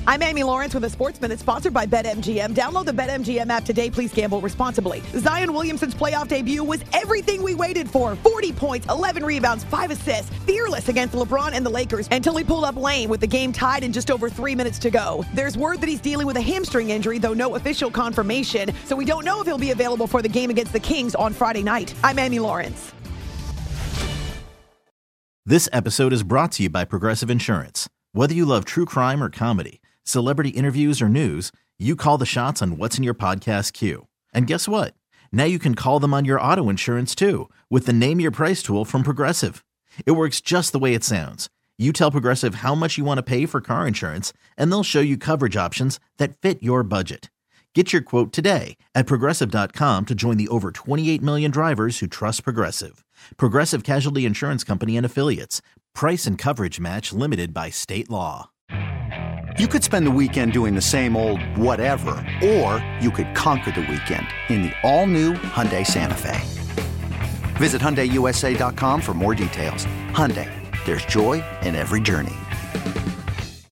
I'm Amy Lawrence with a Sports Minute sponsored by BetMGM. Download the BetMGM app today. Please gamble responsibly. Zion Williamson's playoff debut was everything we waited for. 40 points, 11 rebounds, 5 assists. Fearless against LeBron and the Lakers until he pulled up lame with the game tied in just over 3 minutes to go. There's word that he's dealing with a hamstring injury, though no official confirmation. So we don't know if he'll be available for the game against the Kings on Friday night. I'm Amy Lawrence. This episode is brought to you by Progressive Insurance. Whether you love true crime or comedy, celebrity interviews or news, you call the shots on what's in your podcast queue. And guess what? Now you can call them on your auto insurance too with the Name Your Price tool from Progressive. It works just the way it sounds. You tell Progressive how much you want to pay for car insurance, and they'll show you coverage options that fit your budget. Get your quote today at Progressive.com to join the over 28 million drivers who trust Progressive. Progressive Casualty Insurance Company and Affiliates. Price and coverage match limited by state law. You could spend the weekend doing the same old whatever, or you could conquer the weekend in the all-new Hyundai Santa Fe. Visit HyundaiUSA.com for more details. Hyundai, there's joy in every journey.